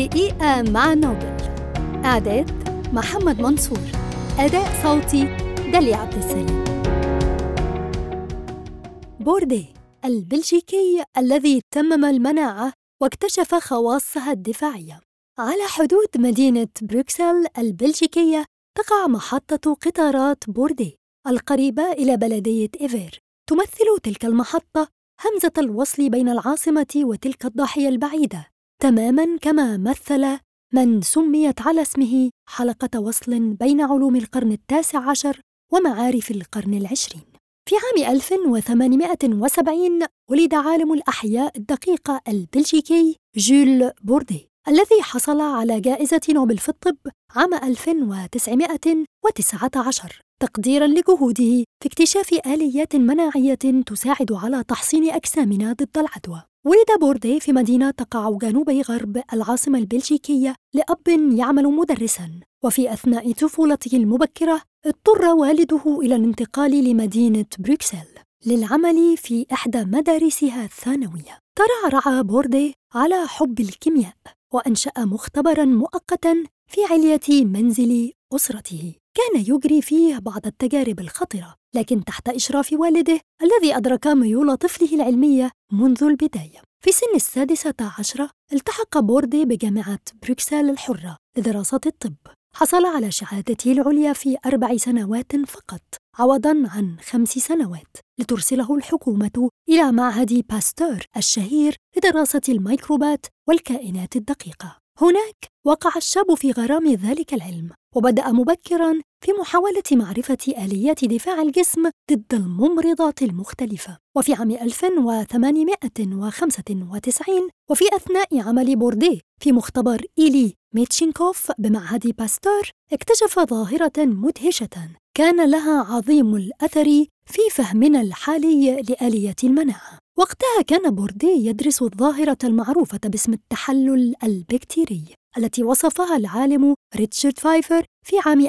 دقيقة مع نوبل. إعداد محمد منصور. أداء صوتي داليا عبد السلام. بورديه البلجيكي الذي تمم المناعة واكتشف خواصها الدفاعية. على حدود مدينة بروكسل البلجيكية تقع محطة قطارات بورديه القريبة إلى بلدية إيفير. تمثل تلك المحطة همزة الوصل بين العاصمة وتلك الضاحية البعيدة، تماماً كما مثل من سميت على اسمه حلقة وصل بين علوم القرن ال19 ومعارف القرن ال20. في عام 1870 ولد عالم الأحياء الدقيقة البلجيكي جول بورديه، الذي حصل على جائزة نوبل في الطب عام 1919 تقديراً لجهوده في اكتشاف آليات مناعية تساعد على تحصين أجسامنا ضد العدوى. ولد بورديه في مدينة تقع جنوبي غرب العاصمة البلجيكية لأب يعمل مدرساً، وفي أثناء طفولته المبكرة اضطر والده إلى الانتقال لمدينة بروكسل للعمل في إحدى مدارسها الثانوية. ترعرع بورديه على حب الكيمياء وأنشأ مختبراً مؤقتاً في علية منزل أسرته كان يجري فيه بعض التجارب الخطرة، لكن تحت إشراف والده الذي أدرك ميول طفله العلمية منذ البداية. في سن 16 التحق بورديه بجامعة بروكسل الحرة لدراسة الطب. حصل على شهادته العليا في 4 سنوات فقط، عوضاً عن 5 سنوات لترسله الحكومة إلى معهد باستور الشهير لدراسة الميكروبات والكائنات الدقيقة. هناك وقع الشاب في غرام ذلك العلم، وبدأ مبكراً في محاولة معرفة آليات دفاع الجسم ضد الممرضات المختلفة. وفي عام 1895 وفي أثناء عمل بورديه في مختبر إيلي ميتشينكوف بمعهد باستور اكتشف ظاهرة مدهشة كان لها عظيم الأثر في فهمنا الحالي لآلية المناعة. وقتها كان بورديه يدرس الظاهرة المعروفة باسم التحلل البكتيري التي وصفها العالم ريتشارد فايفر في عام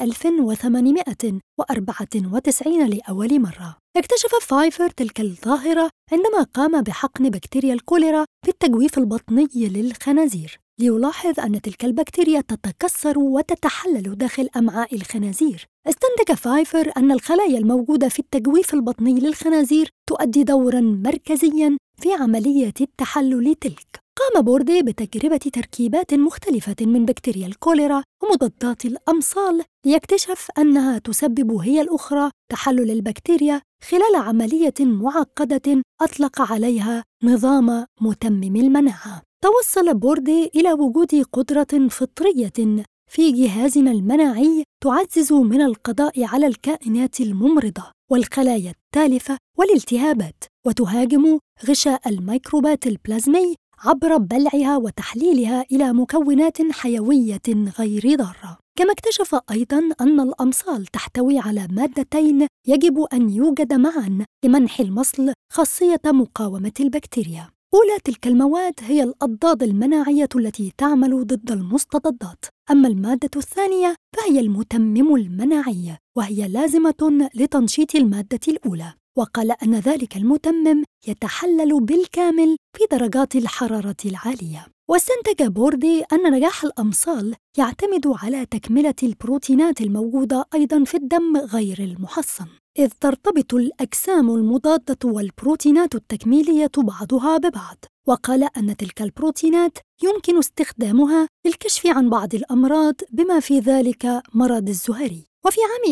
1894 لأول مرة. اكتشف فايفر تلك الظاهرة عندما قام بحقن بكتيريا الكوليرا في التجويف البطني للخنازير، ليلاحظ أن تلك البكتيريا تتكسر وتتحلل داخل أمعاء الخنازير. استنتج فايفر أن الخلايا الموجودة في التجويف البطني للخنازير تؤدي دوراً مركزياً في عملية التحلل تلك. قام بورديه بتجربة تركيبات مختلفة من بكتيريا الكوليرا ومضادات الأمصال ليكتشف أنها تسبب هي الأخرى تحلل البكتيريا خلال عملية معقدة أطلق عليها نظام متمم المناعة. توصل بورديه إلى وجود قدرة فطرية في جهازنا المناعي تعزز من القضاء على الكائنات الممرضة والخلايا التالفة والالتهابات، وتهاجم غشاء الميكروبات البلازمي عبر بلعها وتحليلها إلى مكونات حيوية غير ضارة. كما اكتشف أيضاً أن الأمصال تحتوي على مادتين يجب أن يوجد معاً لمنح المصل خاصية مقاومة البكتيريا. أولى تلك المواد هي الأضداد المناعية التي تعمل ضد المستضدات، أما المادة الثانية فهي المتمم المناعي، وهي لازمة لتنشيط المادة الأولى. وقال أن ذلك المتمم يتحلل بالكامل في درجات الحرارة العالية. واستنتج بورديه أن نجاح الأمصال يعتمد على تكملة البروتينات الموجودة أيضاً في الدم غير المحصن، إذ ترتبط الأجسام المضادة والبروتينات التكميلية بعضها ببعض. وقال أن تلك البروتينات يمكن استخدامها للكشف عن بعض الأمراض بما في ذلك مرض الزهري. وفي عام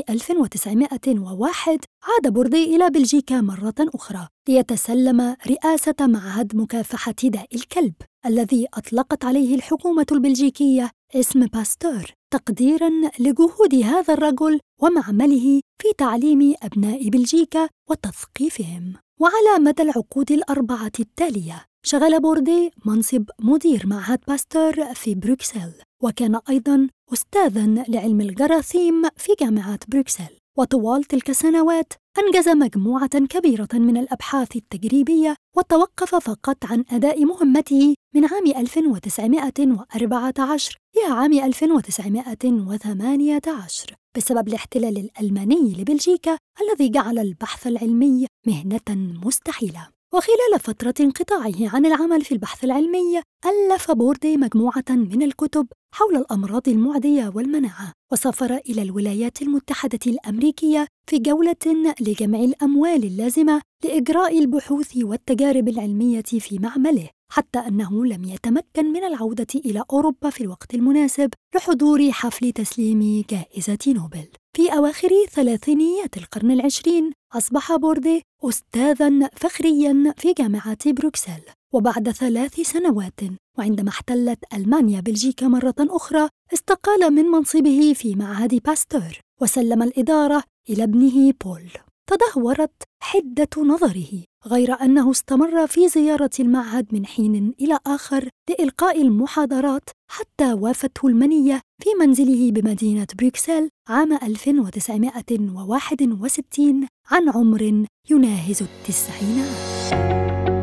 1901 عاد بورديه إلى بلجيكا مرة أخرى ليتسلم رئاسة معهد مكافحة داء الكلب الذي أطلقت عليه الحكومة البلجيكية اسم باستور تقديراً لجهود هذا الرجل ومعمله في تعليم أبناء بلجيكا وتثقيفهم. وعلى مدى العقود الأربعة التالية شغل بورديه منصب مدير معهد باستور في بروكسل، وكان أيضاً أستاذاً لعلم الجراثيم في جامعة بروكسل. وطوال تلك السنوات أنجز مجموعة كبيرة من الأبحاث التجريبية، وتوقف فقط عن أداء مهمته من عام 1914 إلى عام 1918 بسبب الاحتلال الألماني لبلجيكا الذي جعل البحث العلمي مهنة مستحيلة. وخلال فترة انقطاعه عن العمل في البحث العلمي ألف بوردي مجموعة من الكتب حول الأمراض المعدية والمناعة، وسافر إلى الولايات المتحدة الأمريكية في جولة لجمع الأموال اللازمة لإجراء البحوث والتجارب العلمية في معمله، حتى أنه لم يتمكن من العودة إلى أوروبا في الوقت المناسب لحضور حفل تسليم جائزة نوبل. في أواخر ثلاثينيات القرن العشرين أصبح بوردي أستاذاً فخرياً في جامعة بروكسل، وبعد 3 سنوات وعندما احتلت ألمانيا بلجيكا مرة أخرى استقال من منصبه في معهد باستور وسلم الإدارة إلى ابنه بول. تدهورت حدة نظره، غير أنه استمر في زيارة المعهد من حين إلى آخر لإلقاء المحاضرات حتى وافته المنية في منزله بمدينة بروكسل عام 1961 عن عمر يناهز 90.